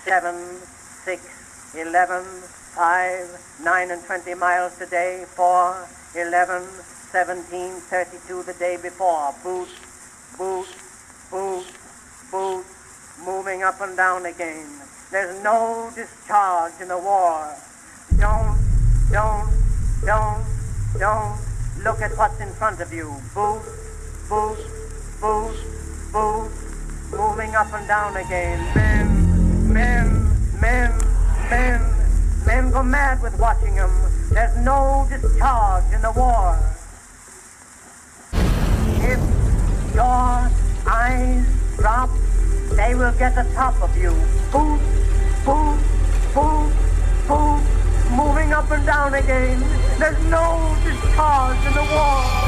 7, 6, 11, 5, 9 and 20 miles today, 4, 11, 17, 32 the day before. Boot, boot, boot, boot, moving up and down again. There's no discharge in the war. Don't look at what's in front of you. Boot, boot, boot, boot, moving up and down again. Men go mad with watching them. There's no discharge in the war. If your eyes drop, they will get the top of you. Boot, boot, boot, boot, moving up and down again. There's no discharge in the war.